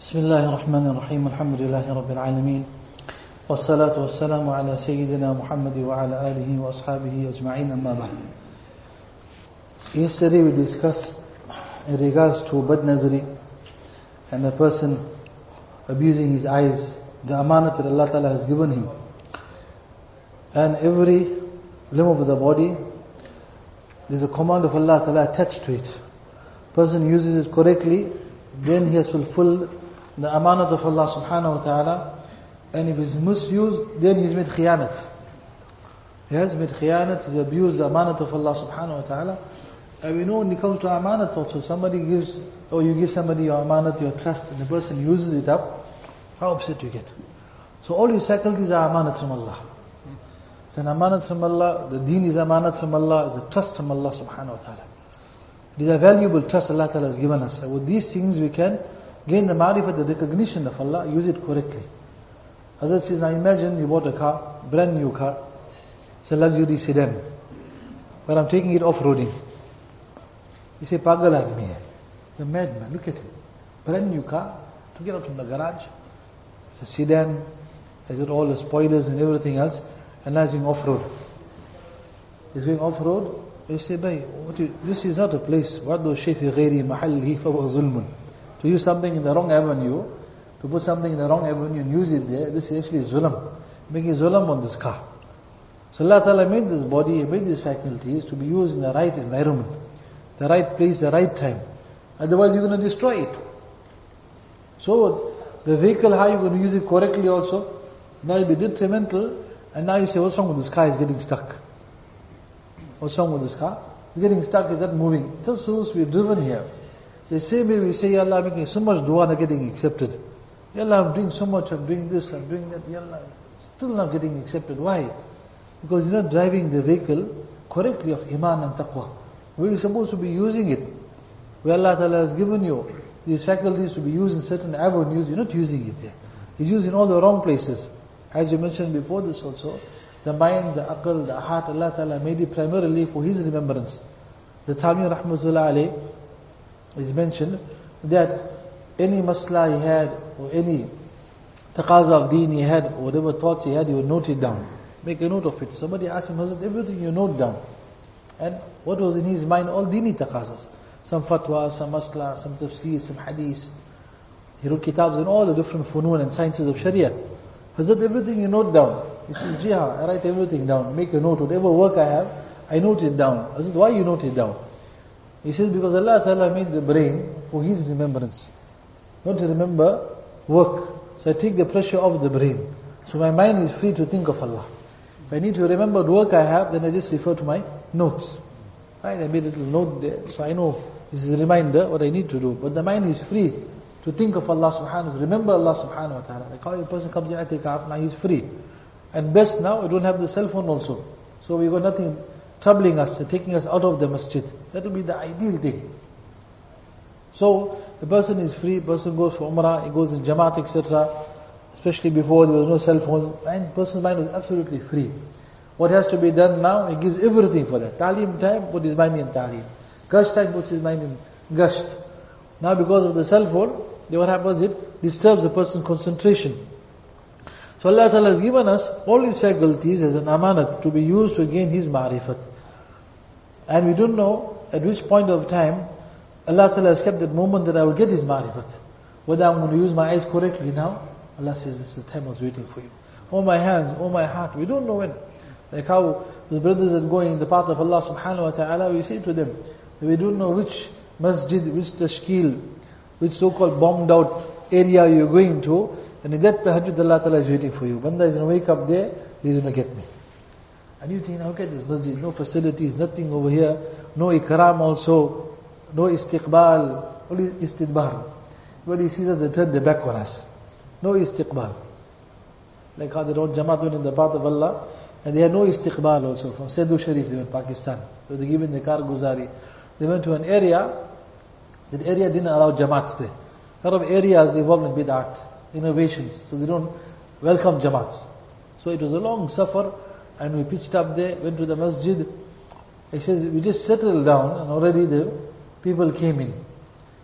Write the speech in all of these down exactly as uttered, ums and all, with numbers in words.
بسم الله الرحمن الرحيم الحمد لله رب العالمين والصلاة والسلام على سيدنا محمد وعلى آله وأصحابه أجمعين أما بعد. Yesterday we discussed in regards to bad nazari and a person abusing his eyes, the amanat that Allah Ta'ala has given him. And every limb of the body, there's a command of Allah Ta'ala attached to it. Person uses it correctly, then he has fulfilled the amanat of Allah Subhanahu Wa Ta'ala. And if it's misused, then he's made khiyanat. He has made khiyanat, he's abused the amanat of Allah Subhanahu Wa Ta'ala. And we know when it comes to amanat also, somebody gives, or you give somebody your amanat, your trust, and the person uses it up, how upset you get. So all these faculties are amanat from Allah. It's an amanat from Allah, the deen is amanat from Allah, it's a trust from Allah Subhanahu Wa Ta'ala. These are valuable trust Allah Ta'ala has given us. And with these things we can gain the ma'rifat, the recognition of Allah, use it correctly. Hazrat says, now imagine you bought a car, brand new car, it's a luxury sedan, but I'm taking it off-roading. You say, pagal aadmi hai. The madman, look at him. Brand new car, took it out from the garage, it's a sedan, has got all the spoilers and everything else, and now it's going off-road. He's going off-road, you say, bhai, what you, this is not a place, وَعْدُوا الشَّيْءِ فِي غَيْرِ مَحَلِّهِ فَهُوَ ظُلْمٌ. To use something in the wrong avenue, to put something in the wrong avenue and use it there, this is actually zulm. Making zulm on this car. So Allah Ta'ala made this body, He made these faculties to be used in the right environment, the right place, the right time. Otherwise you're going to destroy it. So the vehicle, how you're going to use it correctly also, now it'll be detrimental, and now you say, what's wrong with this car? It's getting stuck. What's wrong with this car? It's getting stuck, it's not moving. It's not supposed to be driven here. The same way we say, Ya Allah, I'm making so much dua, not getting accepted. Ya Allah, I'm doing so much, I'm doing this, I'm doing that. Ya Allah, still not getting accepted. Why? Because you're not driving the vehicle correctly of iman and taqwa. We're supposed to be using it. Where Allah Ta'ala has given you these faculties to be used in certain avenues, you're not using it there. It's used in all the wrong places. As you mentioned before this also, the mind, the aql, the heart, Allah Ta'ala made it primarily for His remembrance. The Thalmi Rahmatullah alayh is mentioned that any masla he had, or any taqaza of deen he had, or whatever thoughts he had, he would note it down. Make a note of it. Somebody asked him, Hazrat, everything you note down. And what was in his mind? All dini taqazas. Some fatwa, some masla, some tafsir, some hadith. He wrote kitabs in all the different funun and sciences of Sharia. Hazrat, everything you note down. He says, Jiha, I write everything down. Make a note. Whatever work I have, I note it down. Hazrat, why you note it down? He says, because Allah Ta'ala made the brain for His remembrance. Not to remember work. So I take the pressure off the brain. So my mind is free to think of Allah. If I need to remember the work I have, then I just refer to my notes. Right? I made a little note there, so I know this is a reminder what I need to do. But the mind is free to think of Allah subhanahu wa ta'ala, remember Allah subhanahu wa ta'ala. Like how a person comes in i'tikaf, now he's free. And best now, we don't have the cell phone also. So we got nothing troubling us, taking us out of the masjid. That will be the ideal thing. So, the person is free, person goes for Umrah, he goes in Jamaat, et cetera. Especially before there was no cell phones, and person's mind was absolutely free. What has to be done now, he gives everything for that. Talim time, put his mind in talim. Gasht time, puts his mind in gasht. Now because of the cell phone, then what happens, it disturbs the person's concentration. So Allah Ta'ala has given us all these faculties as an amanat to be used to gain His ma'rifat. And we don't know at which point of time Allah Ta'ala has kept that moment that I will get His ma'rifat. Whether I'm going to use my eyes correctly now, Allah says this is the time I was waiting for you. Or my hands, or my heart, we don't know when. Like how the brothers are going in the path of Allah Subhanahu Wa Ta'ala, we say to them, we don't know which masjid, which tashkil, which so-called bombed out area you're going to, and in that tahajjud Allah Ta'ala is waiting for you. Banda is going to wake up there, he's going to get me. And you think, now look at this masjid, no facilities, nothing over here, no ikram also, no istiqbal, only istidbar. When he sees us, they turn their back on us. No istiqbal. Like how they don't Jamaat went in the path of Allah, and they had no istiqbal also. From Sidhu Sharif, they were in Pakistan. So they given the Karguzari. They went to an area, that area didn't allow Jamaats there. A lot of areas involved in bid'at, innovations, so they don't welcome Jamaats. So it was a long safar, and we pitched up there, went to the masjid. He says, we just settled down, and already the people came in.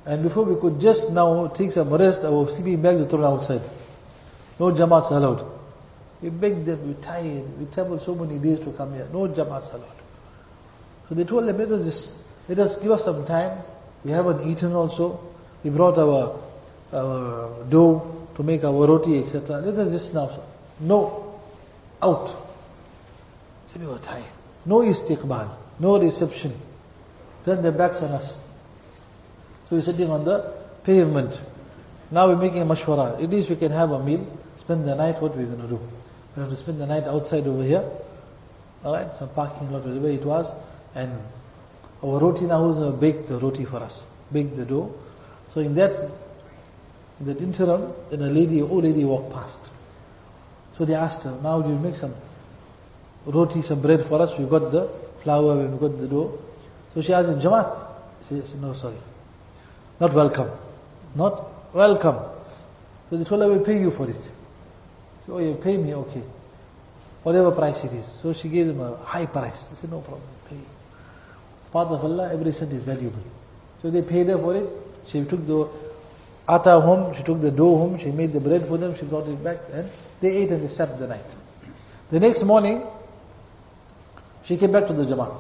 And before we could just now take some rest, our sleeping bags were thrown outside. No Jamaats allowed. We begged them, we tired, we traveled so many days to come here. No Jamaats allowed. So they told them, let us just, let us give us some time. We haven't eaten also. We brought our, our dough to make our roti, et cetera. Let us just now. No. Out. So we were tired. No istiqbal. No reception. Turn their backs on us. So we're sitting on the pavement. Now we're making a mashwara. At least we can have a meal, spend the night, what we're going to do. We have to spend the night outside over here. Alright, some parking lot, wherever it was. And our roti now is going to bake the roti for us. Bake the dough. So in that, in that interim, then a lady, an old lady walked past. So they asked her, now do you make some roti, some bread for us? We've got the flour, we've got the dough. So she asked him, Jamaat? She said, no, sorry. Not welcome. Not welcome. So they told her, we'll pay you for it. So, oh, you pay me, okay. Whatever price it is. So she gave them a high price. They said, no problem, pay. Path of Allah, every cent is valuable. So they paid her for it. She took the atta home, she took the dough home, she made the bread for them, she brought it back, and they ate and they slept the night. The next morning, she came back to the Jama'ah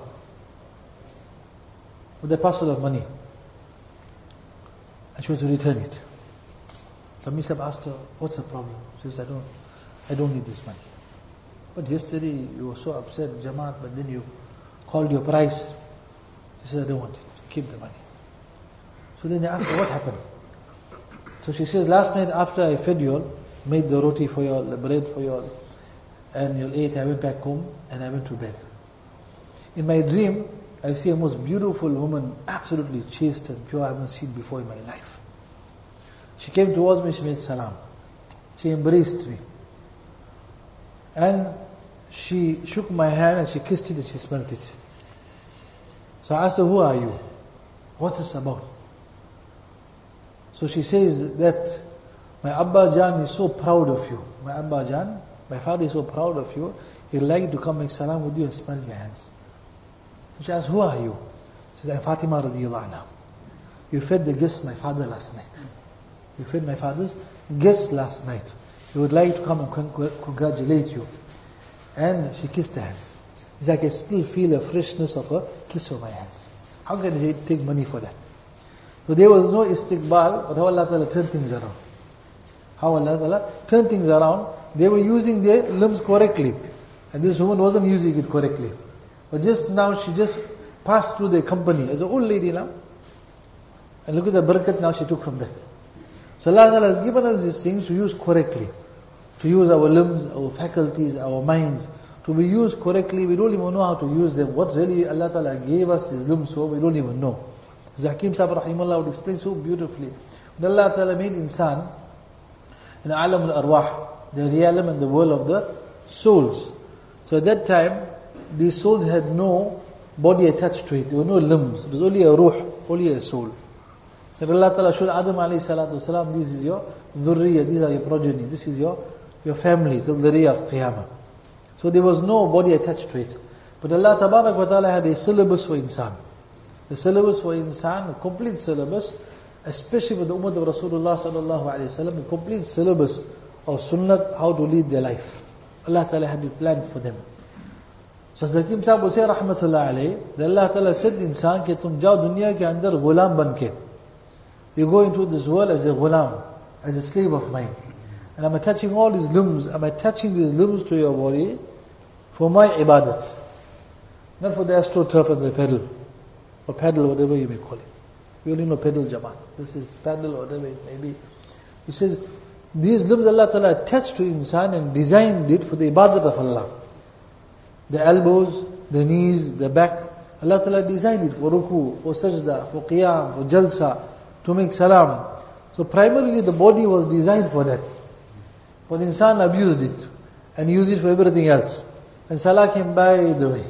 with a parcel of money. And she was to return it. Kami Sahib asked her, what's the problem? She said, I don't, I don't need this money. But yesterday you were so upset, Jamaat, but then you called your price. She said, I don't want it. Keep the money. So then they asked her, what happened? So she says, last night after I fed you all, made the roti for you all, the bread for you all, and you ate, I went back home and I went to bed. In my dream, I see a most beautiful woman, absolutely chaste and pure, I haven't seen before in my life. She came towards me, she made salam. She embraced me. And she shook my hand and she kissed it and she smelt it. So I asked her, who are you? What's this about? So she says that my Abba Jan is so proud of you. My Abba Jan, my father is so proud of you, he'd like to come make salam with you and smell your hands. So she asked, who are you? She says, I'm Fatima radiallahu anha. You fed the guests my father last night. You fed my father's guests last night. He would like to come and con- congratulate you. And she kissed her hands. It's like I still feel a freshness of a kiss of my hands. How can I take money for that? So there was no istiqbal, but how Allah Ta'ala turned things around. How Allah Ta'ala turned things around. They were using their limbs correctly. And this woman wasn't using it correctly. But just now she just passed through the company as an old lady now. And look at the barakat now she took from that. So Allah Ta'ala has given us these things to use correctly. To use our limbs, our faculties, our minds. To be used correctly, we don't even know how to use them. What really Allah Ta'ala gave us these limbs for, we don't even know. Hakim Sahib Rahimullah would explain so beautifully. When Allah Ta'ala made insan, in alam al-arwah, the realm and the world of the souls. So at that time, these souls had no body attached to it. There were no limbs. It was only a ruh, only a soul. So Allah Ta'ala showed Adam alayhi salatu wasalam, this is your dhurriya, these are your progeny, this is your, your family, till the day of Qiyamah. So there was no body attached to it. But Allah Tabarak wa Ta'ala had a syllabus for insan. The syllabus for insan, a complete syllabus, especially with the ummah of Rasulullah sallallahu alayhi wa sallam, a complete syllabus of sunnat, how to lead their life. Allah Ta'ala had it planned for them. So Hakim Sahib will say rahmatullah alayhi, that Allah Ta'ala said insan ke tum jao dunya ke andar ghulam banke. You go into this world as a ghulam, as a slave of mine. And I'm attaching all these limbs, I'm attaching these limbs to your body for my ibadat. Not for the astroturf and the pedal. Or paddle, whatever you may call it. We only know pedal Jamaat. This is paddle, whatever it may be. He says, these limbs Allah Ta'ala attached to insan and designed it for the ibadat of Allah. The elbows, the knees, the back. Allah Ta'ala designed it for ruku, for sajda, for qiyam, for jalsa, to make salam. So primarily the body was designed for that. But insan abused it and used it for everything else. And salah came by the way.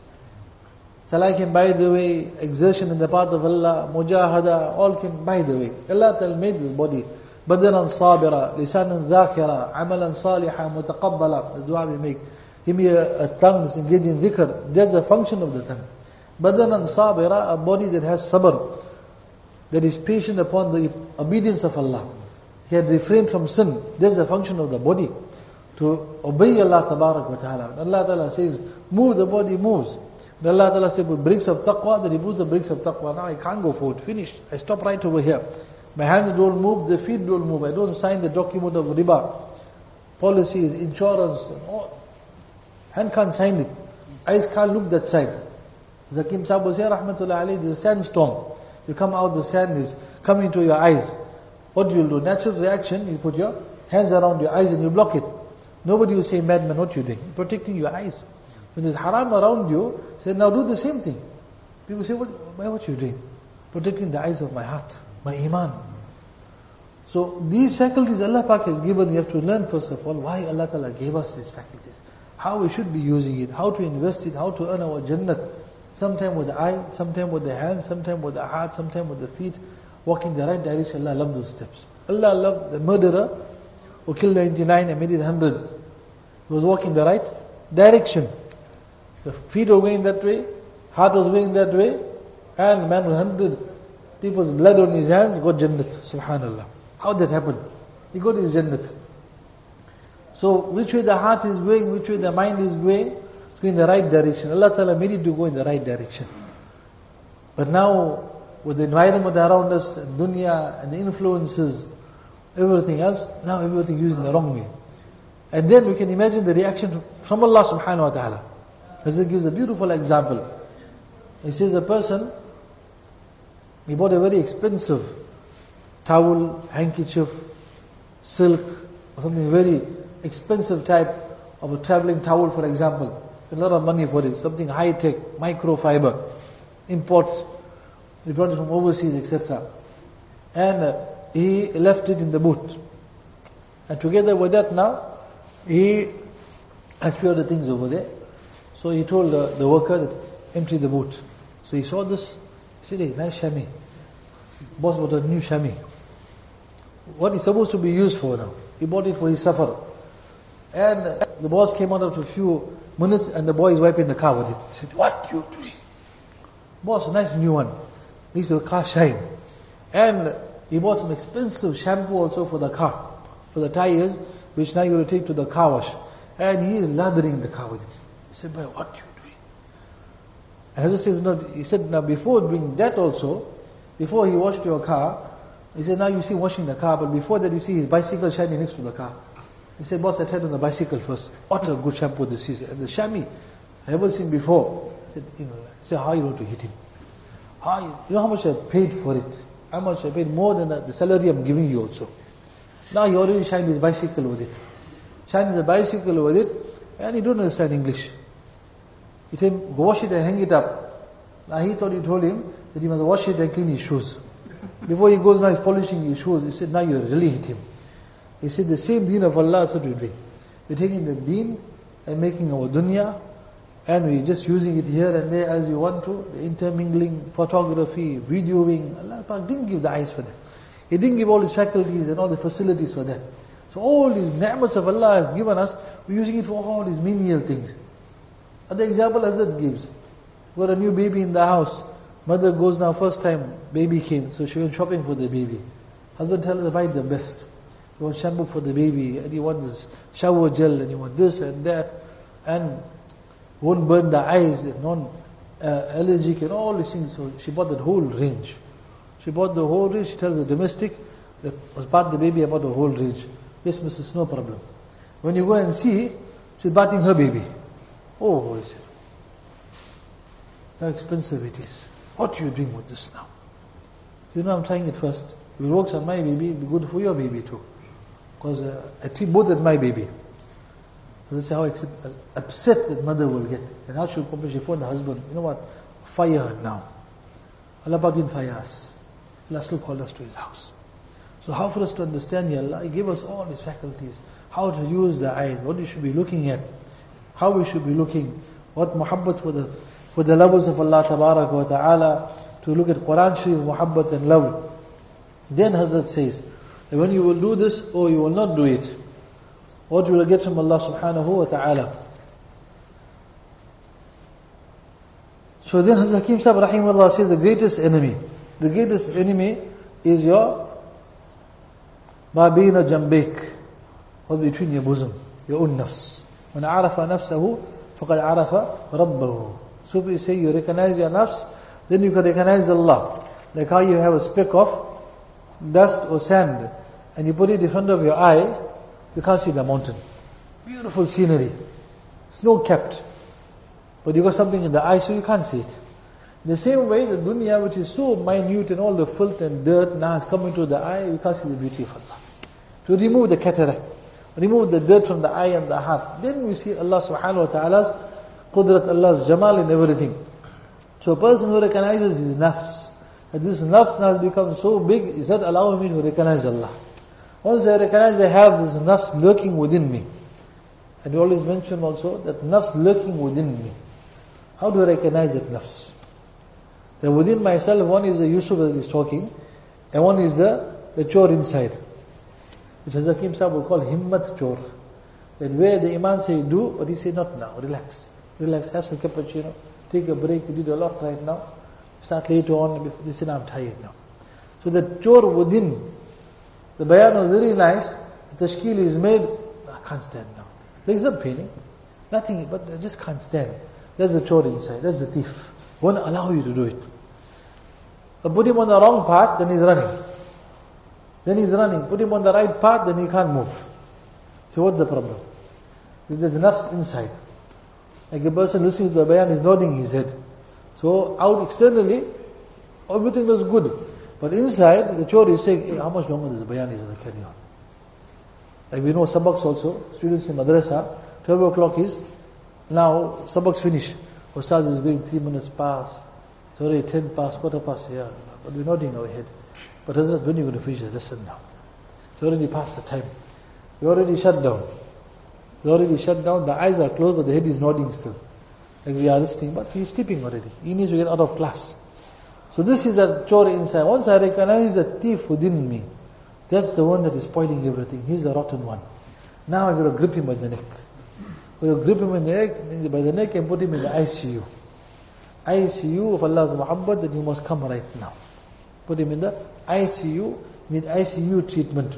Salah came by the way, exertion in the path of Allah, mujahada, all came by the way. Allah Ta'ala made this body. Badanan sabira, lisanan dhakira, amalan saliha, mutaqabbala. The dua we make. Give me a, a tongue that's engaged in dhikr. There's a function of the tongue. Badanan sabira, a body that has sabr, that is patient upon the obedience of Allah. He had refrained from sin. There's a function of the body, to obey Allah Tabarak wa Ta'ala. When Allah Ta'ala says, move, the body moves. When Allah Ta'ala says, put bricks of taqwa, then He moves the bricks of taqwa. Now I can't go forward, finished. I stop right over here. My hands don't move, the feet don't move. I don't sign the document of riba, policies, insurance, and all. Hand can't sign it. Eyes can't look that side. Zakim Sahib was here, rahmatullah alayhi, there's a sandstorm. You come out, the sand is coming to your eyes. What do you do? Natural reaction, you put your hands around your eyes and you block it. Nobody will say, madman, what you doing? You're protecting your eyes. When there's haram around you, say, now do the same thing. People say, what, why what you doing? Protecting the eyes of my heart, my iman. So these faculties Allah Pak has given, you have to learn first of all why Allah Ta'ala gave us these faculties. How we should be using it, how to invest it, how to earn our Jannat. Sometime with the eye, sometime with the hand, sometime with the heart, sometime with the feet. Walking the right direction, Allah loved those steps. Allah loved the murderer who killed ninety-nine and made it one hundred. He was walking the right direction. The feet were going that way, heart was going that way, and the man with one hundred people's blood on his hands got Jannat. Subhanallah. How did that happen? He got his Jannat. So, which way the heart is going, which way the mind is going, it's going in the right direction. Allah Ta'ala made it to go in the right direction. But now, with the environment around us, and dunya, and the influences, everything else, now everything used in the wrong way. And then we can imagine the reaction from Allah subhanahu wa ta'ala. As it gives a beautiful example. He says a person, he bought a very expensive towel, handkerchief, silk, or something very expensive type of a traveling towel, for example. A lot of money for it, something high-tech, microfiber, imports. He brought it from overseas, et cetera. And uh, he left it in the boot. And together with that now, he had few other things over there. So he told uh, the worker that empty the boot. So he saw this, he said, hey, nice chamois. Boss bought a new chamois. What is supposed to be used for now? He bought it for his safar. And uh, the boss came out after a few minutes and the boy is wiping the car with it. He said, what you doing? Boss, nice new one. Makes the car shine. And he bought some expensive shampoo also for the car, for the tires, which now you're going to take to the car wash. And he is lathering the car with it. He said, boy, what you doing? And Hazrat says, no, he said, now before doing that also, before he washed your car, he said, now you see washing the car, but before that you see his bicycle shining next to the car. He said, boss, I tried on the bicycle first. What a good shampoo this is. And the chamois, I haven't seen before. He said, you know, he said, how are you going to hit him? How, you know how much I paid for it? How much I paid? More than the, the salary I'm giving you also. Now he already shined his bicycle with it. Shined the bicycle with it, and he don't understand English. He told him, go wash it and hang it up. Now he thought he told him that he must wash it and clean his shoes. Before he goes now, he's polishing his shoes. He said, now you really hit him. He said, the same deen of Allah is what we're doing. We're taking the deen and making our dunya, and we're just using it here and there as we want to. The intermingling, photography, videoing. Allah didn't give the eyes for that. He didn't give all His faculties and all the facilities for that. So all these ni'mats of Allah has given us, we're using it for all these menial things. Another example Hazrat gives. Got a new baby in the house. Mother goes now, first time baby came, so she went shopping for the baby. Husband tells her, buy the best. You want shampoo for the baby, and you want this shower gel, and you want this and that, and won't burn the eyes, and non-allergic, and all these things. So she bought that whole range. She bought the whole range. She tells the domestic that was bath the baby, I bought the whole range. Yes, missus, no problem. When you go and see, she's bathing her baby. Oh, is it? How expensive it is. What are you doing with this now? You know, I'm trying it first. If it works on my baby, it'll be good for your baby too. Because uh, I treat both as my baby. This is how upset that mother will get. And how she'll complain, she phone the husband, you know what, fire her now. Allah Pak didn't fire us. Allah still called us to His house. So how for us to understand here, Allah gave us all His faculties. How to use the eyes, what we should be looking at, how we should be looking, what muhabbat for the for the lovers of Allah Tabarak wa Ta'ala, to look at Quran Sharif, muhabbat and love. Then Hazrat says, that when you will do this or you will not do it, what you will get from Allah Subhanahu wa Ta'ala. So then Hazrat Hakim Sahib Rahimahullah says the greatest enemy The greatest enemy is your ma baina jambik, what's between your bosom, your own nafs. When arafa nafsahu, faqad arafa rabbahu. So we say you recognize your nafs, then you can recognize Allah. Like how you have a speck of dust or sand, and you put it in front of your eye, you can't see the mountain. Beautiful scenery, snow capped, but you got something in the eye, so you can't see it. In the same way, the dunya, which is so minute and all the filth and dirt now has come into the eye, you can't see the beauty of Allah. To remove the cataract, remove the dirt from the eye and the heart, then we see Allah subhanahu wa ta'ala's qudrat, Allah's jamal in everything. So a person who recognizes his nafs, that this nafs now has become so big, is that allowing me to recognize Allah. Once I recognize I have this nafs lurking within me, and we always mention also that nafs lurking within me. How do I recognize that nafs? That within myself, one is the Yusuf that is talking, and one is the, the chore inside, which as Hakim Sahib would call himmat chore. That where the Imam say do, but he say not now, relax. Relax, have some cappuccino, take a break, you did a lot right now, start later on, they say I'm tired now. So the chore within, the bayan was very nice, the tashkil is made, I can't stand now. Legs not paining, nothing, but I just can't stand. That's the chore inside, that's the thief. Won't allow you to do it. But put him on the wrong path, then he's running. Then he's running. Put him on the right path, then he can't move. So what's the problem? There's the nafs inside. Like a person listening to the bayan is nodding his head. So out externally, everything looks good. But inside, the chore is saying, hey, how much longer this bayan is going to carry on? Like we know sabaks also, students in madrasa, twelve o'clock is, now sabaks finish. Ustaz is going three minutes past, sorry, ten past, quarter past, yeah. But we're nodding our head. But Hazrat, when are you going to finish the lesson now? It's already past the time. We already shut down. We already shut down, the eyes are closed, but the head is nodding still. Like we are listening, but he is sleeping already. He needs to get out of class. So this is the chore inside. Once I recognize the thief within me, that's the one that is spoiling everything. He's the rotten one. Now I've got to grip him by the neck. We will grip him in the neck, by the neck and put him in the I C U. I C U of Allah's muhabbat, that he must come right now. Put him in the I C U, need I C U treatment.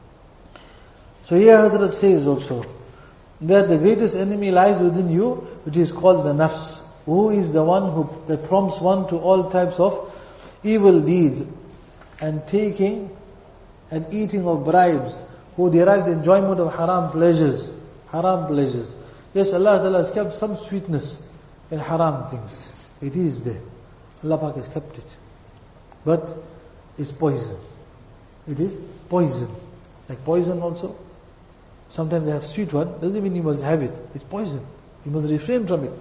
So here Hazrat says also, that the greatest enemy lies within you, which is called the nafs. Who is the one who that prompts one to all types of evil deeds, and taking and eating of bribes, who derives enjoyment of haram pleasures. Haram pleasures. Yes, Allah Ta'ala has kept some sweetness in haram things. It is there. Allah Pak has kept it. But it's poison. It is poison. Like poison also. Sometimes they have sweet one, doesn't mean you must have it. It's poison. You must refrain from it.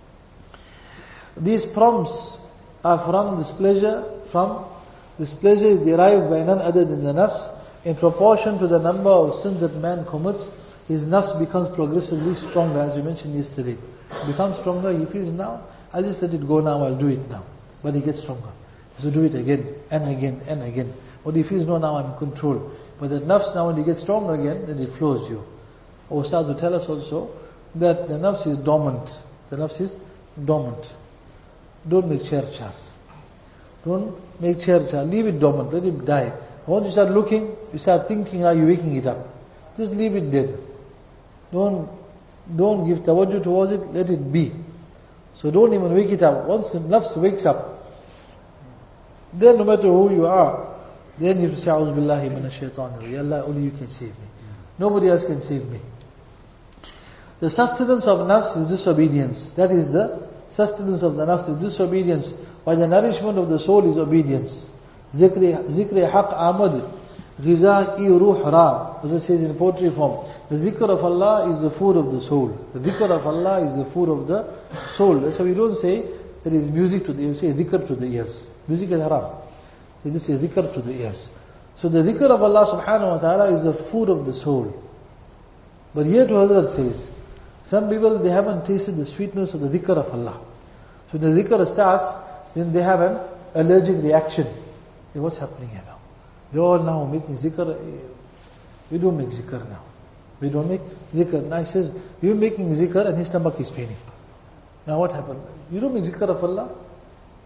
These prompts are from this pleasure, from this pleasure is derived by none other than the nafs. In proportion to the number of sins that man commits, his nafs becomes progressively stronger, as we mentioned yesterday. It becomes stronger, he feels now, I'll just let it go now, I'll do it now. But he gets stronger. So do it again, and again, and again. But he feels, no, now I'm in control. But the nafs now, when he gets strong again, then it flows you. Our Ustaz will tell us also that the nafs is dormant. The nafs is dormant. Don't make chercha. Don't make chercha. Leave it dormant. Let it die. Once you start looking, you start thinking, how you're waking it up. Just leave it dead. Don't, don't give tawajjuh towards it. Let it be. So don't even wake it up. Once the nafs wakes up, then no matter who you are, then you have to say, A'udhu billahi minash shaitanir. Ya Allah, only you can save me. Nobody else can save me. The sustenance of nafs is disobedience. That is the sustenance of the nafs is disobedience. While the nourishment of the soul is obedience. Zikri, zikri haq amad, ghiza'i ruh ra. As it says in poetry form. The zikr of Allah is the food of the soul. The dhikr of Allah is the food of the soul. That's why we don't say there is music to the ears. We say dhikr to the ears. Music is haram. This is dhikr to the ears. So the dhikr of Allah subhanahu wa ta'ala is the food of the soul. But here to Hazrat says, some people, they haven't tasted the sweetness of the dhikr of Allah. So the dhikr starts, then they have an allergic reaction. Hey, what's happening here now? They all now making zikr. We don't make zikr now. We don't make zikr. Now he says, you're making zikr and his stomach is paining. Now what happened? You don't make zikr of Allah.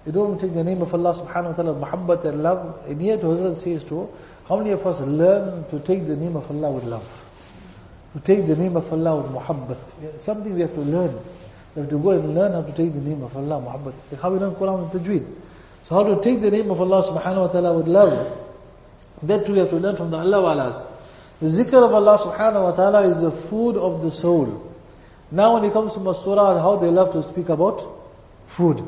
You don't take the name of Allah subhanahu wa ta'ala, muhabbat and love. And yet Hazrat says to, how many of us learn to take the name of Allah with love? To take the name of Allah with muhabbat. Something we have to learn. We have to go and learn how to take the name of Allah, muhabbat. Like how we learn Quran and Tajweed. So how to take the name of Allah subhanahu wa ta'ala with love. That too we have to learn from the Allah walas. The zikr of Allah subhanahu wa ta'ala is the food of the soul. Now when it comes to Mastura, how they love to speak about food.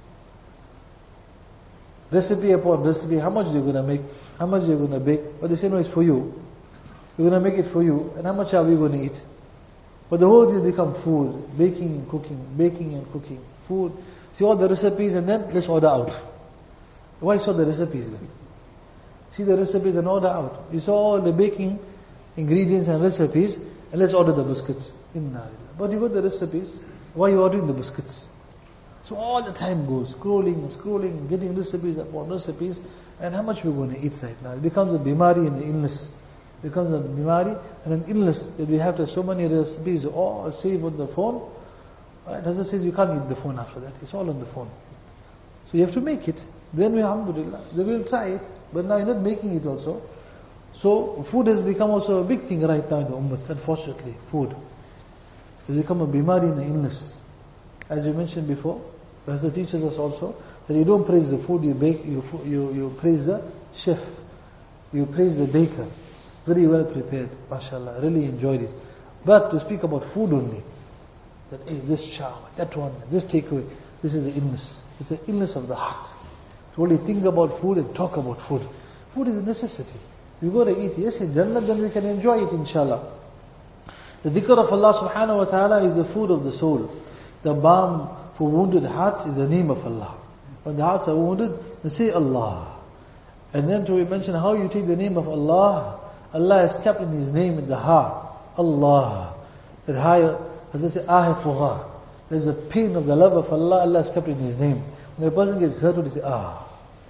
Recipe upon recipe, how much you're going to make, how much you're going to bake. But they say no, it's for you. We're going to make it for you. And how much are we going to eat? But the whole thing become food, baking and cooking, baking and cooking, food. See all the recipes and then let's order out. Why saw the recipes then? See the recipes and order out. You saw all the baking ingredients and recipes and let's order the biscuits. But you got the recipes, why are you ordering the biscuits? So all the time goes, scrolling and scrolling and getting recipes upon recipes, and how much we're going to eat right now. It becomes a bimari and an illness. It becomes a bimari and an illness that we have to have so many recipes all saved on the phone. Right? Hazrat says you can't eat the phone after that. It's all on the phone. So you have to make it. Then we, alhamdulillah, they will try it, but now you're not making it also. So food has become also a big thing right now in the ummah, unfortunately, food. It's become a bimari and an illness. As we mentioned before, as the teaches us also, that you don't praise the food you bake, you, you, you praise the chef, you praise the baker. Very well prepared, mashallah, really enjoyed it. But to speak about food only, that hey, this shower, that one, this takeaway, this is the illness. It's the illness of the heart. To only think about food and talk about food. Food is a necessity. You got to eat. Yes, in Jannah then we can enjoy it, inshallah. The dhikr of Allah subhanahu wa ta'ala is the food of the soul. The balm for wounded hearts is the name of Allah. When the hearts are wounded, they say Allah. And then to mention how you take the name of Allah, Allah has kept in His name in the heart. Allah. That higher, as they say, ah there's a pain of the love of Allah, Allah has kept in His name. When a person gets hurt, they say, ah,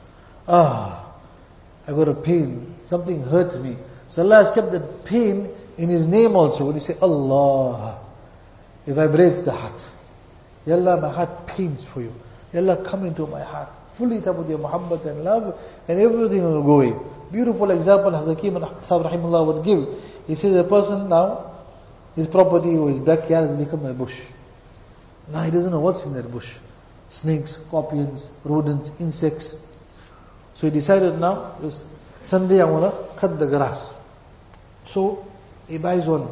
ah, I got a pain, something hurt me. So Allah has kept that pain in His name also. When you say Allah, it vibrates the heart. Ya Allah, my heart pains for you. Ya Allah, come into my heart. Fully it up with your muhabbat and love, and everything will go away. Beautiful example Hazrat Hakim Sahib Rahimullah would give. He says a person now, his property or his backyard has become a bush. Now he doesn't know what's in that bush. Snakes, scorpions, rodents, insects. So he decided now, this Sunday I want to cut the grass. So he buys one,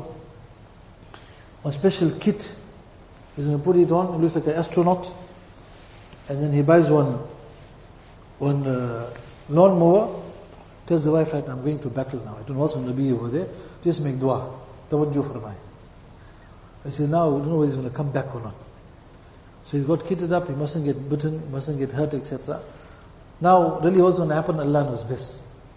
one special kit. He's going to put it on, it looks like an astronaut. And then he buys one, one uh, lawnmower. Tells the wife, right, I'm going to battle now. I don't know what's going to be over there. Just make dua. Tawajjuh for me. I said, now, I don't know whether he's going to come back or not. So he's got kitted up, he mustn't get bitten, he mustn't get hurt, et cetera. Now, really what's going to happen, Allah knows best.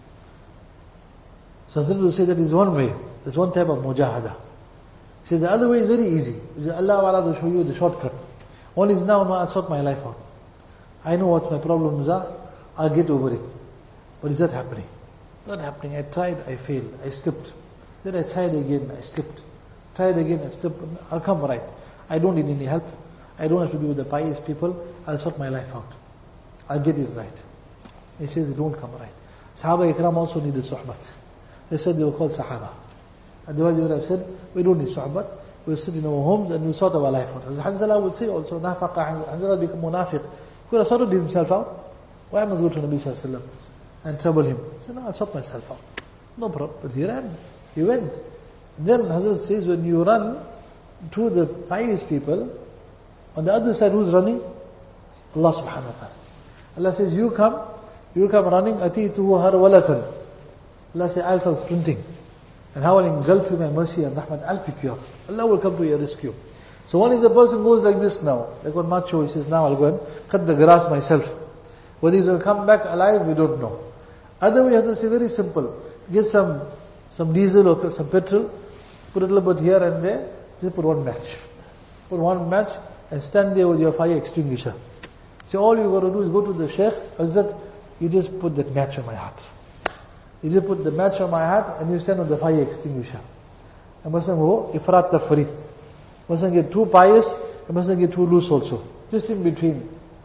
So Hazrat will say that is one way. There's one type of mujahada. He says the other way is very easy. He says, Allah will show you the shortcut. One is now, no, I'll sort my life out. I know what my problems are, I'll get over it. But is that happening? Not happening. I tried, I failed, I slipped. Then I tried again, I slipped. Tried again, I slipped. I'll come right. I don't need any help. I don't have to be with the pious people. I'll sort my life out. I'll get it right. He says it won't come right. Sahaba Ikram also needed suhbat. They said they were called Sahaba. Otherwise they would have said, we don't need suhbat. We'll sit in our homes and we'll sort our life out. As Hanzala would say also, Nafaqa, Hanzala became munafiq. He could have sorted himself out. Why must I go to Nabi Sallallahu Alaihi Wasallam and trouble him? He said, no, I'll sort myself out. No problem. But he ran. He went. And then Hazrat says, when you run to the pious people, on the other side, who's running? Allah subhanahu wa ta'ala. Allah says, you come, you come running, atituhu harwalatan. Allah says, I'll come sprinting. And how I'll engulf you my mercy and rahmat, I'll pick you up. Allah will come to your rescue. So one is the person goes like this now. Like one macho, he says, now I'll go and cut the grass myself. Whether he's going to come back alive, we don't know. Other way, Hazrat says, very simple. Get some, some diesel or some petrol, put a little bit here and there, just put one match. Put one match, and stand there with your fire extinguisher. So all you got to do is go to the Sheikh, Hazrat, you just put that match on my heart. You just put the match on my heart and you stand on the fire extinguisher. I mustn't go ifrat tafrit. Mustn't get too pious, I mustn't get too loose also. Just in between.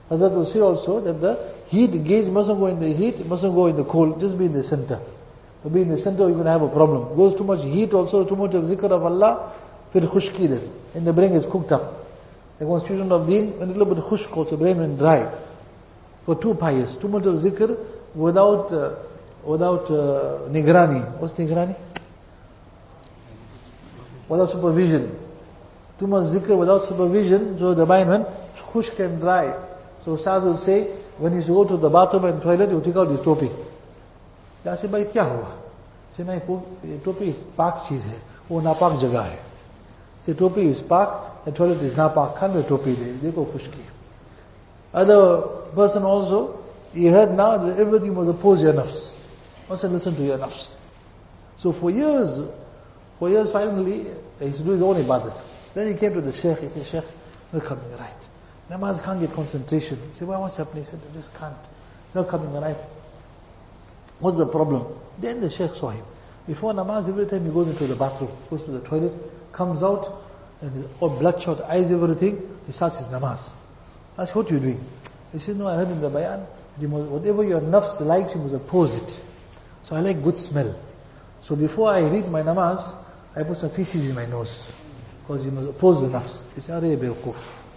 Hazrat will say also that the heat gauge mustn't go in the heat, it mustn't go in the cold, just be in the center. To be in the center, you're going to have a problem. Goes too much heat also, too much of zikr of Allah, fir khushki then. And the brain is cooked up. Like one student of deen, a little bit khushk also, brain went dry. For too pious, too much of zikr without, uh, without uh, nigrani. What's nigrani? Without supervision. Too much zikr without supervision, so the mind went khushk and dry. So Ustaz will say, when he used to go to the bathroom and toilet, he would take out his topi. I said, bhai, kya hua? Say, nahi, topi is pak cheez hai. वो नापाक जगह है. Say, topi is pak, and toilet is napak. Can't wear topi there. Dekho khushki. Other person also, he heard now that everything was opposed your nafs. I said, listen to your nafs. So for years, for years finally, he used to do his own ibadat. Then he came to the sheikh, he said, sheikh, not coming right. Namaz can't get concentration. He said, well, what's happening? He said, I just can't. Not coming right. What's the problem? Then the sheikh saw him. Before namaz, every time he goes into the bathroom, goes to the toilet, comes out, and he's all bloodshot, eyes, everything, he starts his namaz. I said, what are you doing? He said, no, I heard in the bayan, you must, whatever your nafs likes, you must oppose it. So I like good smell. So before I read my namaz, I put some feces in my nose. Because you must oppose the nafs. He said, Arey bewquf.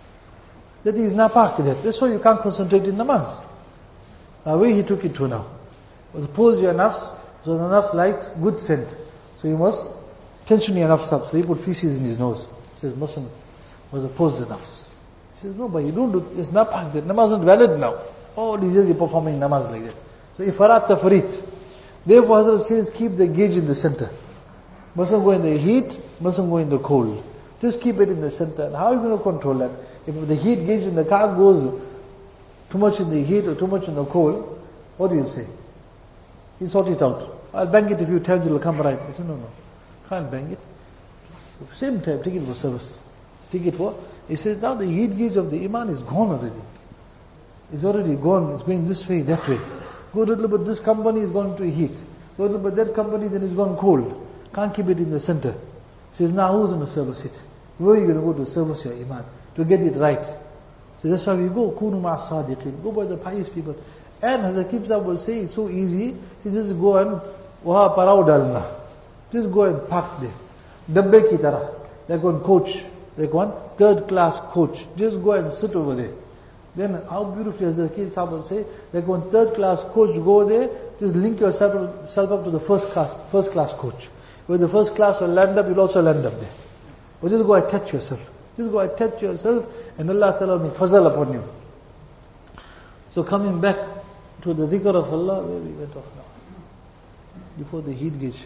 That is napak that. That's why you can't concentrate in namaz. Now where he took it to now. Oppose your nafs, so the nafs likes good scent. So you must tension your nafs up. So he put feces in his nose. He says, mustn't, must oppose the nafs. He says, no, but you don't do, it's napak that. Namaz is not valid now. Oh, these days you're performing namaz like that. So ifarat tafarit. Therefore Hazrat says, keep the gauge in the center. Mustn't go in the heat, mustn't go in the cold. Just keep it in the center. And how are you going to control that? If the heat gauge in the car goes too much in the heat or too much in the cold, what do you say? You sort it out. I'll bang it if you tell you will come right. He said, no, no, can't bang it. Same time, take it for service. Take it for, he says, now the heat gauge of the iman is gone already. It's already gone, it's going this way, that way. Go a little bit, this company is going to heat. Go a little bit, that company, then it's gone cold. Can't keep it in the center. He says, now who's going to service it? Where are you going to go to service your iman? To get it right. So that's why we go, kunu ma'a sadiqin. Go by the pious people. And Hazrat Kibza will say, it's so easy, he says, go and, waha parao dalna. Just go and park there. Dabbe ki tarah. Like one coach, like one third class coach. Just go and sit over there. Then how beautifully Hazrat Kibza will say, like one third class coach, go there, just link yourself self up to the first class, first class coach. Where the first class will land up, you'll also land up there. Or just go attach yourself. Just go attach yourself, and Allah Ta'ala will make fazal upon you. So coming back to the dhikr of Allah, where we went off now? Before the heat gauge.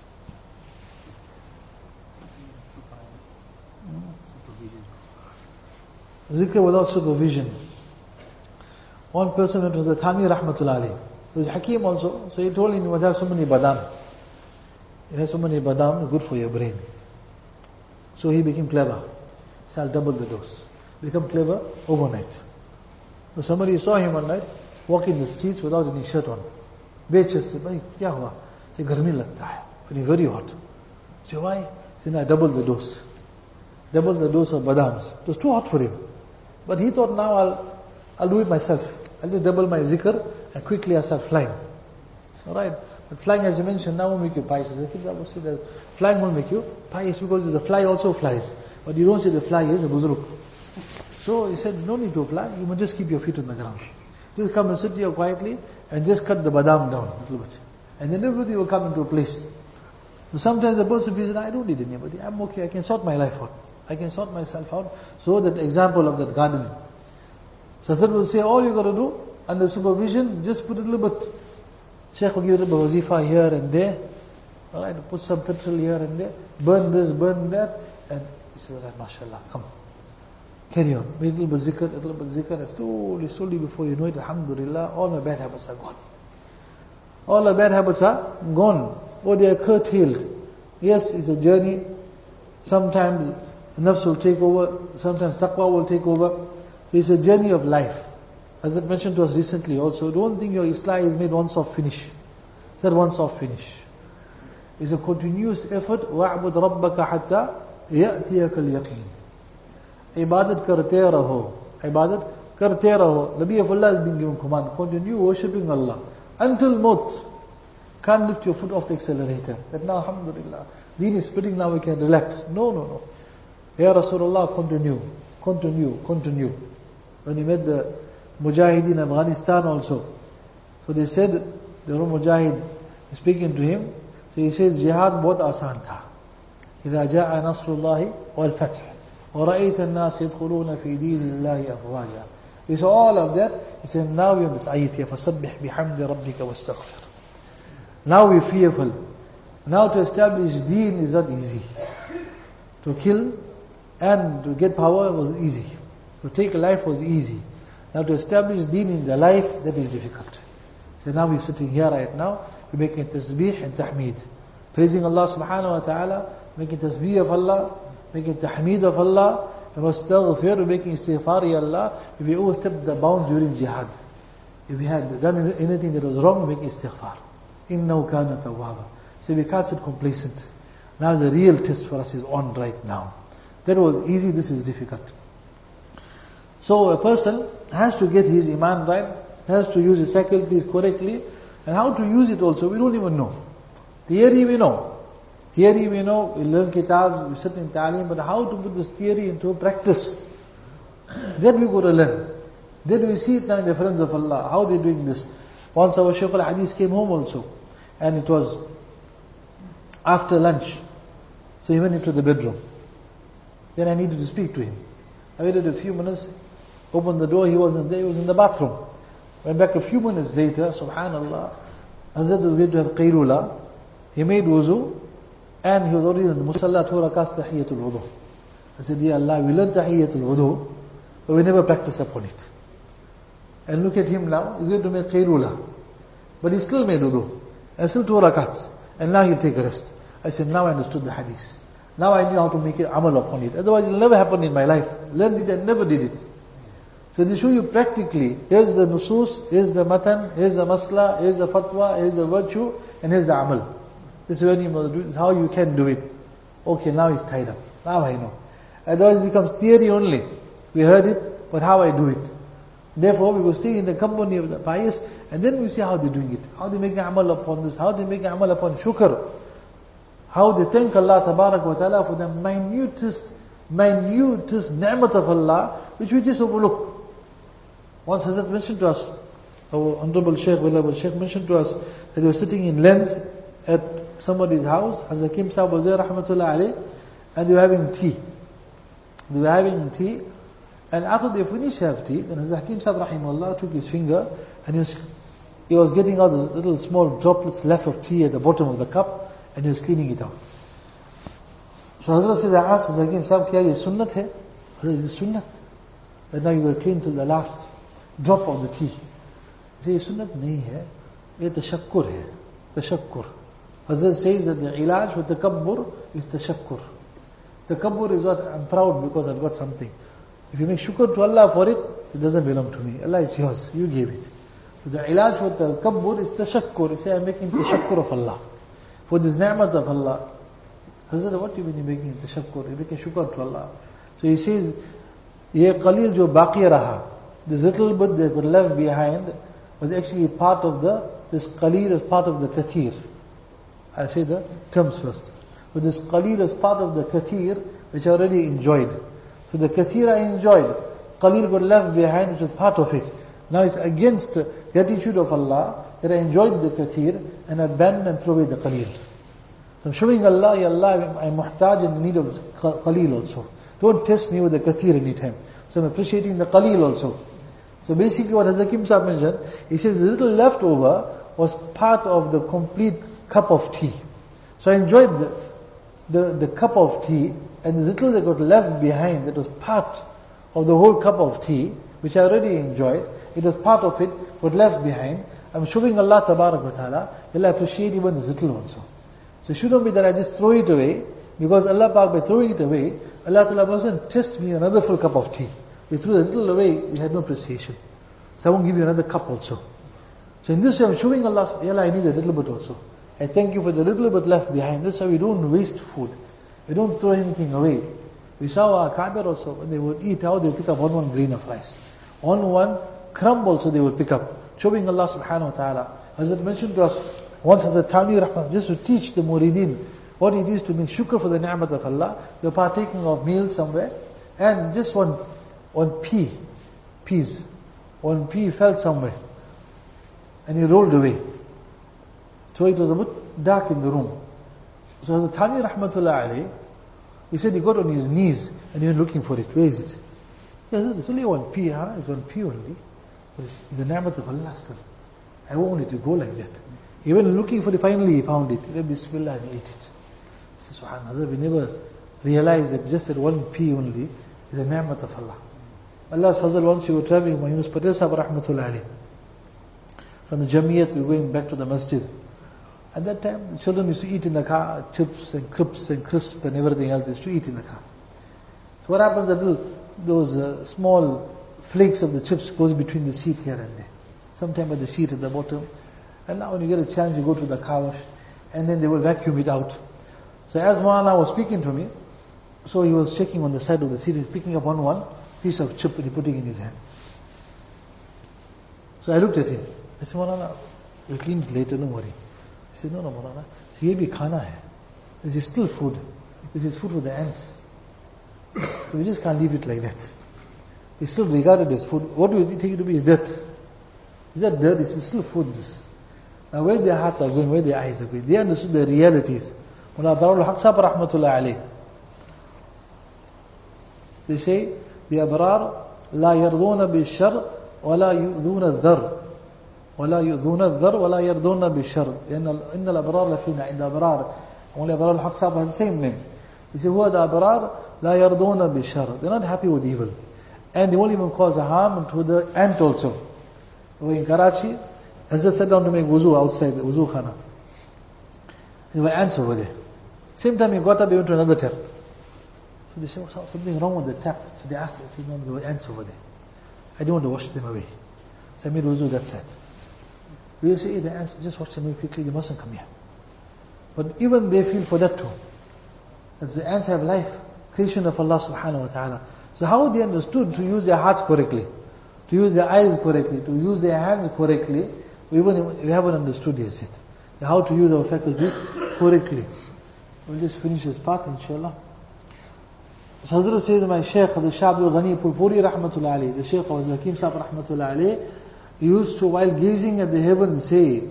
Zikr without supervision. One person went to the Thani Rahmatullah alayhi. He was Hakim also, so he told him, you must have so many badam. You have so many badam, good for your brain. So he became clever. So I'll double the dose. Become clever overnight. So somebody saw him one night, walking the streets without any shirt on. Bare chested. Bhai, kya hua? Say, garmi lagta hai. Feeling very hot. Say, why? Say, no, I doubled the dose. Double the dose of badams. It was too hot for him. But he thought, now I'll, I'll do it myself. I'll just double my zikr and quickly I'll start flying. Alright. But flying, as you mentioned, now will make you pious. The kids will say that flying will make you pious because the fly also flies. But you don't say the fly is a buzruk. So he said, no need to fly, you must just keep your feet on the ground. Just come and sit here quietly and just cut the badam down a little bit. And then everything will come into place. So sometimes the person feels, I don't need anybody, I'm okay, I can sort my life out. I can sort myself out. So that example of that garden. So Hazrat will say, all you got to do, under supervision, just put a little bit. Shaykh will give a little bit wazifa here and there. Alright, put some petrol here and there. Burn this, burn that. And he says, right, mashallah, come. Carry on. Make a little bit zikr, a little bit zikr. And slowly, slowly before you know it, alhamdulillah, all my bad habits are gone. All the bad habits are gone. Or they are curtailed. Yes, it's a journey. Sometimes nafs will take over. Sometimes taqwa will take over. It's a journey of life. As I mentioned to us recently also, don't think your Islah is made once off finish. It's not once off finish. It's a continuous effort. وَاعْبُدْ رَبَّكَ حَتَّى يَأْتِيَكَ الْيَقِينَ. Ibadat karte raho. Ibadat karte raho. Nabi of Allah has been given command, continue worshipping Allah until maut. Can't lift your foot off the accelerator. That now, alhamdulillah, deen is spreading, now we can relax. No, no, no. Ya Rasulullah, continue, continue, continue. When he met the Mujahideen in Afghanistan also, so they said, the Mujahid is speaking to him, so he says, jihad bahut aasan tha. إذا جاء نصر الله والفتح ورأيت الناس يدخلون في دين الله أفواجا. He saw all of that. He said, now we're in this ayat here, فَسَبِّحْ بِحَمْدِ رَبِّكَ وَاسْتَغْفِرْ. Now we're fearful. Now to establish deen is not easy. To kill and to get power was easy. To take a life was easy. Now to establish deen in the life, that is difficult. So now we're sitting here right now, we're making tasbih and tahmeed. Praising Allah subhanahu wa ta'ala, making tasbih of Allah, making tahmeed of Allah, and wastaghfir, we're making istighfar ya Allah. If we overstepped the bound during jihad, if we had done anything that was wrong, we make istighfar. إِنَّهُ كَانَ تَوَّابًا. So we can't sit complacent. Now the real test for us is on right now. That was easy, this is difficult. So a person has to get his iman right, has to use his faculties correctly, and how to use it also, we don't even know. Theory we know. Theory we know, we learn kitabs, we sit in ta'aleem, but how to put this theory into practice, that we got to learn. Then we see it now in the friends of Allah, how they're doing this. Once our Shaykh al-Hadith came home also, and it was after lunch. So he went into the bedroom. Then I needed to speak to him. I waited a few minutes, opened the door, he wasn't there, he was in the bathroom. Went back a few minutes later, subhanallah, Hazrat was going to have qayrula. He made wuzu, and he was already in the musalla, two rakats tahiyyatul wudu. I said, Ya Allah, we learned tahiyyatul wudu, but we never practiced upon it. And look at him now, he's going to make qayrula. But he still made wudu. And still two rakats. And now he'll take a rest. I said, now I understood the hadith. Now I knew how to make it amal upon it. Otherwise it'll never happen in my life. Learned it and never did it. So they show you practically, here's the nusus, here's the matan, here's the masla, here's the fatwa, here's the virtue, and here's the amal. This is when you must do it, how you can do it. Okay, now it's tied up. Now I know. Otherwise it becomes theory only. We heard it, but how I do it. Therefore, we will stay in the company of the pious, and then we see how they're doing it. How they make amal upon this, how they make amal upon shukr. How they thank Allah tabarak wa ta'ala for the minutest, minutest ni'mat of Allah, which we just overlook. Once Hazrat mentioned to us, our Honorable Shaykh, Venerable Shaykh mentioned to us, that they were sitting in Lens at somebody's house. Hazrat Hakim Sahib was there, rahmatullah alayh, and they were having tea. They were having tea, and after they finished have tea, then Hazrat Hakim Sahib rahimahullah took his finger, and he was, he was getting out the little small droplets left of tea at the bottom of the cup, and he was cleaning it out. So Hazrat says, I asked Hazrat Hakim Sahib, kya ye sunnat hai? Hazrat, is it sunnat? And now you will clean till the last drop of the tea. He says, sunnat nahi hai, ye tashakkur hai, tashakkur. Hazrat says that the ilaj with takabbur is tashakkur. Takabbur is what, I'm proud because I've got something. If you make shukr to Allah for it, it doesn't belong to me. Allah is yours, you gave it. So the ilaj with takabbur is tashakkur. You say, I'm making tashakkur of Allah. For this ni'mat of Allah. Hazrat, what do you mean you're making tashakkur? You're making shukr to Allah. So he says, ye qalil jo baqi raha. This little bit that was left behind was actually part of the, this qalil is part of the kathir. I say the terms first. But this qalil is part of the kathir which I already enjoyed. So the kathir I enjoyed. Qalil got left behind which was part of it. Now it's against the attitude of Allah that I enjoyed the kathir and I abandoned and threw away the qalil. So I'm showing Allah, Ya Allah, I'm muhtaj in need of qalil also. Don't test me with the kathir anytime. So I'm appreciating the qalil also. So basically what Hazrat Hakim Sahib mentioned, he says the little leftover was part of the complete cup of tea. So I enjoyed the, the, the cup of tea, and the little that got left behind, that was part of the whole cup of tea, which I already enjoyed, it was part of it, got left behind. I'm showing Allah tabarak wa ta'ala, Allah appreciate even this little also. So it shouldn't be that I just throw it away, because Allah Pak, by throwing it away, Allah Ta'ala doesn't test me another full cup of tea. You threw the little away, you had no appreciation. So I won't give you another cup also. So in this way I'm showing Allah, Ya Allah, I need a little bit also. I thank you for the little bit left behind. This is how we don't waste food. We don't throw anything away. We saw our Kabir also, when they would eat, how they pick up one one grain of rice. on one crumb also they will pick up, showing Allah subhanahu wa ta'ala. As it mentioned to us, once Hazrat Thani Rahman, just to teach the murideen what it is to make shukr for the ni'mat of Allah, you're partaking of meal somewhere, and just one, one pea, peas, one pea fell somewhere, and he rolled away. So it was a bit dark in the room. So Hazrat Thani Rahmatullah alayhi, he said he got on his knees and he went looking for it. Where is it? He said, it's only one pea, huh? It's one pea only. But it's the ni'mat of Allah still. I won't want it to go like that. He went looking for it, finally he found it. He said, Bismillah, and he ate it. He said, SubhanAllah, we never realized that just that one pea only is a ni'mat of Allah. Allah's fazl, once we were traveling, my Yunus Patel Sahib Rahmatullah alayhi, from the Jamiyat, we were going back to the masjid. At that time, the children used to eat in the car, chips and crisps and crisp and everything else, they used to eat in the car. So what happens, that little, those uh, small flakes of the chips goes between the seat here and there. Sometime at the seat at the bottom. And now when you get a chance, you go to the car wash, and then they will vacuum it out. So as Maulana was speaking to me, so he was checking on the side of the seat, he's picking up on one piece of chip and he putting it in his hand. So I looked at him. I said, Maulana, we'll clean it later, don't worry. He said, no, no, Maulana, so ye bhi khana hai. This is still food. This is food for the ants. So we just can't leave it like that. It's still regarded as food. What do you take it to be? Is dirt. Is that dirt? It's still food. Now where their hearts are going, where their eyes are going, they understood the realities. Mullah Darul Haq Sahib Rahmatullah alayh, they say, the abrar la yarduna bil shar wa la yu'duna dhar. ولا يؤذون الذر ولا يرضون بالشر لأن إن الأبرار لفينا عند أبرار only أبرار الحق صاحب has the same name. He said, who are the أبرار لا يرضون بالشر. They're not happy with evil, and they won't even cause a harm to the ant also. We in Karachi, as they sat down to make wuzu outside the wuzu khana, there were ants over there. Same time he got up, he went to another tap. So they said, oh, something wrong with the tap. So they asked, I said, no, there were ants over there. I don't want to wash them away. So I made wuzu that side. We'll say, the ants, just watch them quickly, they mustn't come here. But even they feel for that too. That the ants have life, creation of Allah subhanahu wa ta'ala. So how they understood to use their hearts correctly, to use their eyes correctly, to use their hands correctly, we, even, we haven't understood yet. How to use our faculties correctly. We'll just finish this part, inshallah. So Hazrat says, my Shaykh, the Shah Abdul Ghani Purpuri rahmatullah alayhi, the Shaykh of the Hakim Sahib rahmatullah alayhi, used to, while gazing at the heavens, say,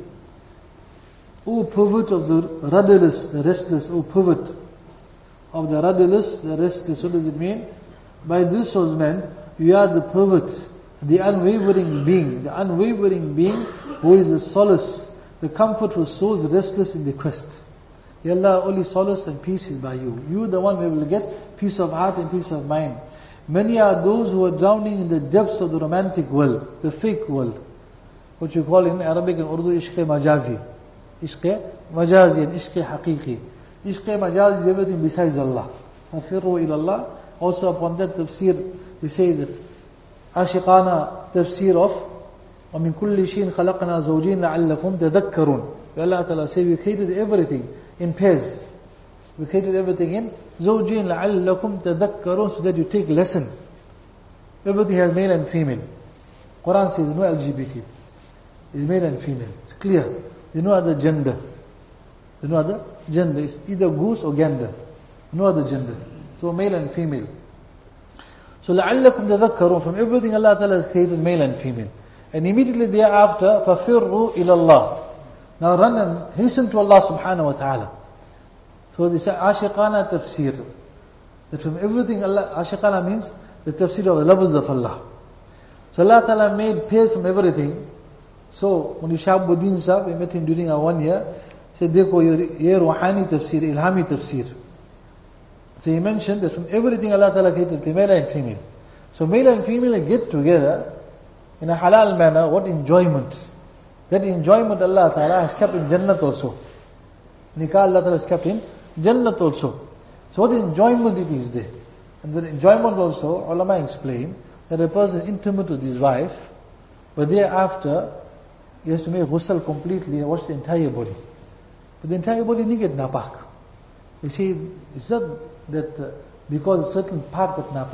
O pivot of the rudderless, the restless, O pivot of the rudderless, the restless. What does it mean? By this was meant, you are the pivot, the unwavering being, the unwavering being who is the solace, the comfort for souls restless in the quest. Ya Allah, only solace and peace is by you. You are the one who will get peace of heart and peace of mind. Many are those who are drowning in the depths of the romantic world, the fake world, what you call in Arabic and Urdu, ishq majazi. Ishq majazi and ishq haqiqi. Ishq majazi is everything besides Allah. Fafirru ilallah. Also upon that tafsir, we say that Ashiqana tafsir of وَمِن كُلِّ شِيءٍ خَلَقْنَا زَوْجِينَ لَعَلَّكُمْ تَذَكَّرُونَ. Allah Ta'ala say we created everything in pairs. We created everything in زَوْجِينَ لَعَلَّكُمْ تَذَكَّرُونَ, so that you take lesson. Everything has male and female. Quran says no L G B T. It's male and female. It's clear. There's no other gender. There's no other gender. It's either goose or gander. No other gender. So male and female. So لَعَلَّكُمْ تَذَكَّرُونَ, from everything Allah Ta'ala has created male and female. And immediately thereafter, فَفِرُّوا إِلَى اللَّهِ. Now run and hasten to Allah subhanahu wa ta'ala. So this is Ashiqana tafsir. That from everything Allah, Ashiqana means the tafsir of the levels of Allah. So Allah Ta'ala made pairs from everything. So when Shahabuddin Sahib, we met him during our one year, said, Dekho, ye ruhani tafsir, ilhami tafsir. So he mentioned that from everything Allah Ta'ala created male and female. So male and female get together in a halal manner. What enjoyment. That enjoyment Allah Ta'ala has kept in Jannat also. Nikah Allah Ta'ala has kept in Jannat also. So what enjoyment it is there. And the enjoyment also, ulama explain, that a person is intimate with his wife, but thereafter, he has to make ghusl completely and wash the entire body. But the entire body didn't get napak. You see, it's not that uh, because a certain part got napak.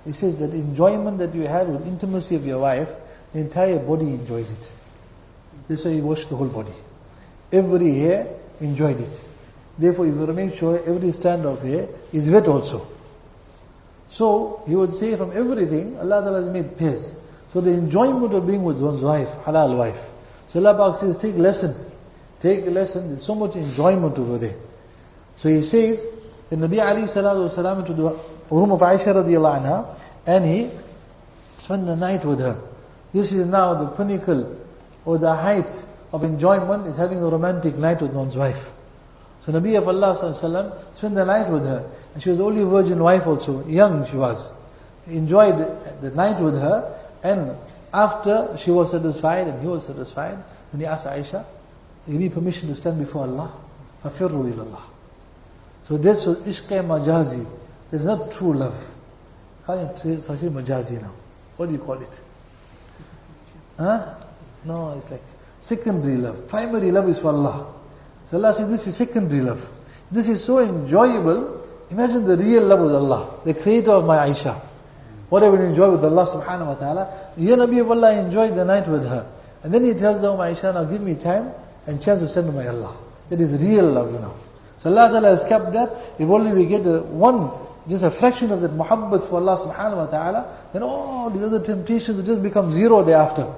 He says that enjoyment that you had with intimacy of your wife, the entire body enjoys it. That's why you wash the whole body. Every hair enjoyed it. Therefore, you got to make sure every strand of hair is wet also. So, he would say from everything, Allah Ta'ala has made pairs. So the enjoyment of being with one's wife, halal wife. So Allah Ta'ala says, take lesson. Take a lesson. There's so much enjoyment over there. So he says, the Nabi alayhi salatu wasalam went to the room of Aisha radiallahu anha, and he spent the night with her. This is now the pinnacle or the height of enjoyment, is having a romantic night with one's wife. So Nabi of Allah sallallahu alayhi wa sallam spent the night with her. And she was only a virgin wife also, young she was. He enjoyed the night with her, and after she was satisfied and he was satisfied, then he asked Aisha, you need permission to stand before Allah. فَفِرُّوا إِلَى اللَّهِ. So this was ishq majazi. There's not true love. Can't you say majazi now? What do you call it? Huh? No, it's like secondary love. Primary love is for Allah. So Allah says this is secondary love. This is so enjoyable. Imagine the real love with Allah, the creator of my Aisha. What I would enjoy with Allah subhanahu wa ta'ala. Ya Nabi of Allah enjoyed the night with her. And then he tells her, my Aisha, now give me time and chance to stand to my Allah. That is real love, you know. So Allah Ta'ala has kept that. If only we get a one, just a fraction of that muhabbat for Allah subhanahu wa ta'ala, then all these other temptations will just become zero thereafter.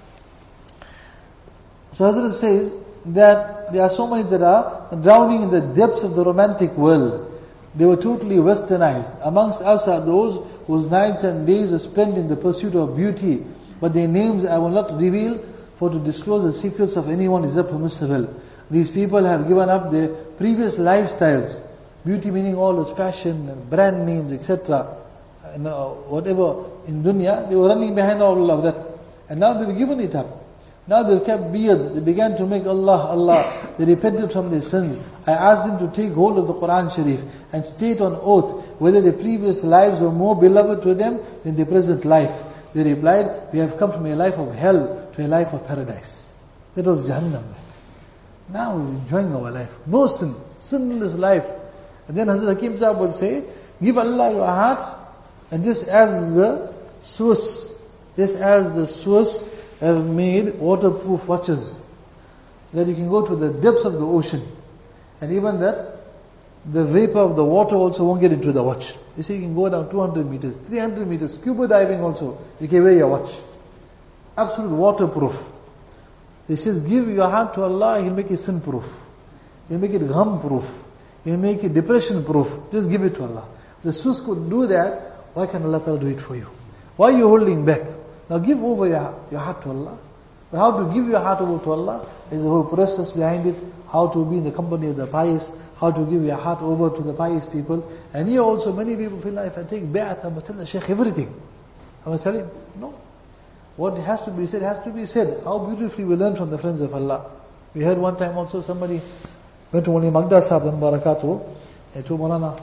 So Hazrat says that there are so many that are drowning in the depths of the romantic world. They were totally westernized. Amongst us are those whose nights and days are spent in the pursuit of beauty, but their names I will not reveal, for to disclose the secrets of anyone is not permissible. These people have given up their previous lifestyles. Beauty meaning all those fashion and brand names, et cetera. And uh, whatever in dunya, they were running behind all of that. And now they've given it up. Now they've kept beards. They began to make Allah, Allah. They repented from their sins. I asked them to take hold of the Quran Sharif and state on oath whether their previous lives were more beloved to them than their present life. They replied, we have come from a life of hell to a life of paradise. That was Jahannam. Now we're enjoying our life. No sin. Sinless life. And then Hazrat Hakim Sahib would say, give Allah your heart, and just as the Swiss, just as the Swiss have made waterproof watches, that you can go to the depths of the ocean, and even that the vapor of the water also won't get into the watch. You see, you can go down two hundred meters, three hundred meters, scuba diving also, you can wear your watch. Absolute waterproof. He says, give your heart to Allah, He'll make it sin-proof. He'll make it gham-proof. He'll make it depression-proof. Just give it to Allah. The Swiss could do that, why can Allah Ta'ala do it for you? Why are you holding back? Now give over your, your heart to Allah. But how to give your heart over to Allah is the whole process behind it. How to be in the company of the pious. How to give your heart over to the pious people. And here also many people feel like, if I take bay'at, I must tell the Shaykh everything. I must tell him, no. What has to be said has to be said. How beautifully we learn from the friends of Allah. We heard one time also somebody went to Mawlana Magda Sahib and Barakatuh and told Mawlana,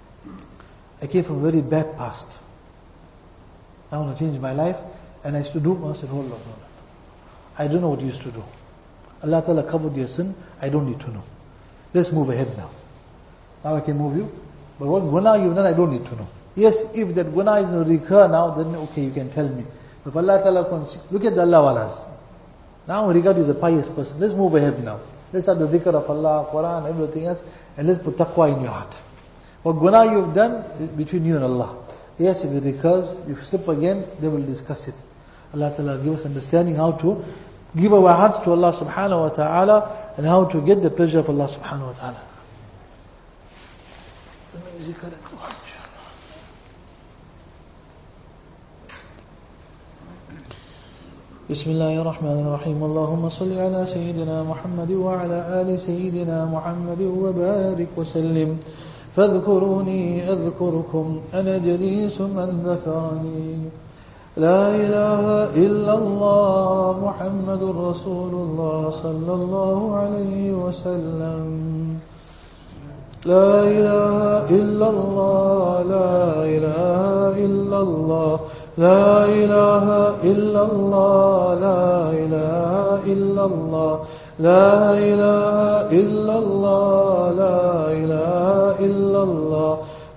I came from a very bad past. I want to change my life. And I used to do, I said, hold on, hold on. I don't know what you used to do. Allah Ta'ala covered your sin, I don't need to know. Let's move ahead now. Now I can move you. But what guna you've done, I don't need to know. Yes, if that guna is going to recur now, then okay, you can tell me. But if Allah Ta'ala, look at the Allah walas. Now regard you as a pious person. Let's move ahead now. Let's have the dhikr of Allah, Quran, everything else, and let's put taqwa in your heart. What guna you've done is between you and Allah. Yes, if it recurs, if you slip again, they will discuss it. Allah Ta'ala give us understanding how to give our hearts to Allah subhanahu wa ta'ala and how to get the pleasure of Allah subhanahu wa ta'ala. بسم الله الرحمن الرحيم اللهم صل على سيدنا محمد وعلى آل سيدنا محمد وبارك وسلم فاذكروني أذكركم أنا جليس من ذكرني لا إله إلا الله محمد رسول الله صلى الله عليه وسلم لا إله إلا الله لا إله إلا الله لا إله إلا الله لا إله إلا الله لا إله إلا الله لا إله إلا الله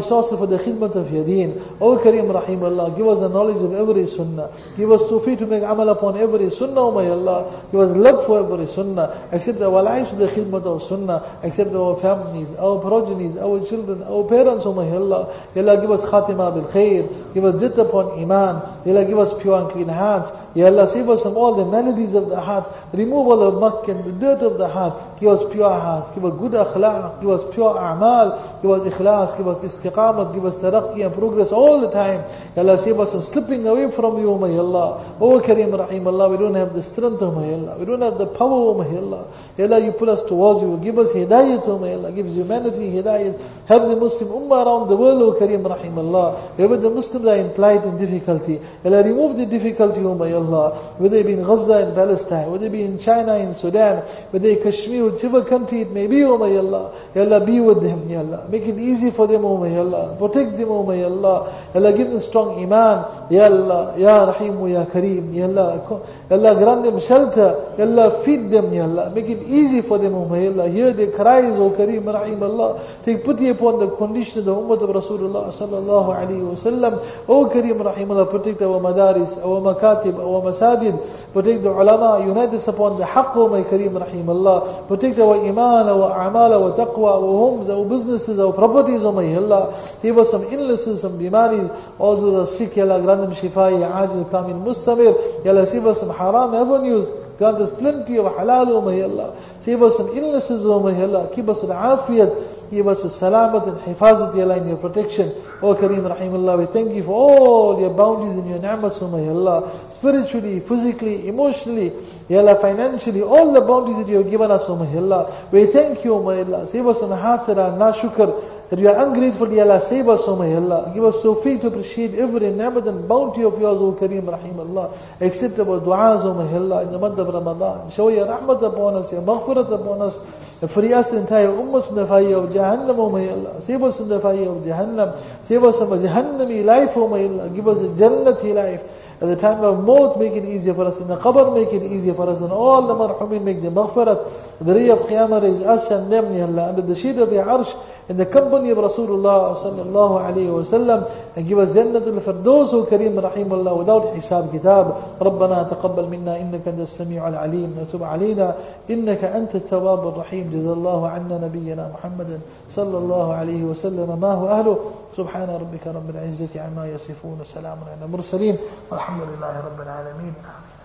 resources for the khidmat of your deen. O Kareem Rahim Allah, give us the knowledge of every sunnah. Give us tawfiq to make amal upon every sunnah, O my Allah. Give us love for every sunnah. Accept our lives to the khidmat of sunnah. Accept our families, our progenies, our children, our parents, O my Allah. Ya Allah, give us khatima bil khair. Give us dit upon iman. Ya Allah, give us pure and clean hearts. Ya Allah, save us from all the maladies of the heart. Remove all the muck and the dirt of the heart. Give us pure hearts. Give us good akhlaq. Give us pure a'mal. Give us ikhlas. Give us istiqamat. Give us taraqqi and progress all the time. Ya Allah, save us from slipping away from you, O my Allah. O Kareem Rahim Allah, we don't have the strength, O my Allah. We don't have the power, O my Allah. Ya Allah, you pull us towards you. Give us hidayat, O my Allah. Give humanity hidayat. Help the Muslim ummah around the world, O Kareem Rahim Allah. Wherever the Muslims are in plight and difficulty, Ya Allah, remove the difficulty, O my Allah. Whether it be in Gaza and Palestine, whether it be in China, in Sudan, whether it be Kashmir, whichever country it may be, O my Allah. Ya Allah, be with them, Ya Allah. Make it easy for them, O my Allah. Protect them, O my Allah. Ya Allah, give them strong iman. Ya Allah, Ya Rahim, Ya Kareem. Ya Allah, Ya Allah, grant them shelter. Ya Allah, feed them, Ya Allah. Make it easy for them, O my Allah. Hear their cries, O Kareem Rahim Allah. Take pity upon the condition of the ummah of Rasulullah sallallahu alayhi wa sallam. O Kareem Rahim Allah, protect our madaris, our makatib, our masajid. Protect the ulama. Unite us upon the haqq, O my Kareem Rahim Allah. Protect our iman, our a'mal, our taqwa, our homes, our businesses, our properties, O my Allah. Save us some illnesses, some bimaris. All those are sick, Ya Allah, grant them shifa, Ya ajil, kamil, mustamir. Ya Allah, save us some haram avenues. Grant us plenty of halal, O my Allah. Save us some illnesses, O my Allah. Keep us with afiyat. Give us with salamat and hifazat, Ya Allah, in your protection. O Kareem Rahim Allah, we thank you for all your bounties and your ni'mas, O my Allah. Spiritually, physically, emotionally, Ya Allah, financially, all the bounties that you have given us, O my Allah. We thank you, O my Allah. Save us on hasara, na shukr. That we are ungrateful, Ya Allah, save us, O my Allah. Give us tawfiq to appreciate every ni'mat and bounty of yours, O Kareem Rahim Allah. Accept our du'as, O my Allah, in the month of Ramadan. Show your rahmat upon us, your maghfirat upon us. And free us the entire ummah from the fire of Jahannam, O my Allah. Save us from the fire of Jahannam. Save us from a Jahannami life, O my Allah. Give us a Jannati life. At the time of maut, make it easier for us. In the qabr, make it easier for us. And all the marhumin, make the maghfirat. The day of Qiyamah, raise us and them, Ya Allah, under the shade of your arsh, in the company of Rasulullah sallallahu alayhi wa sallam, and give us Jannat al-Firdaus, O Kareem Rahim Allah, without hisab kitab. ربنا تقبل منا إنك أنت السميع العليم وتب علينا إنك أنت التواب الرحيم. جزا الله عنا نبينا محمد صلى الله عليه وسلم ما هو أهله. سبحان ربك رب العزة عما يصفون. سلام على المرسلين والحمد لله رب العالمين.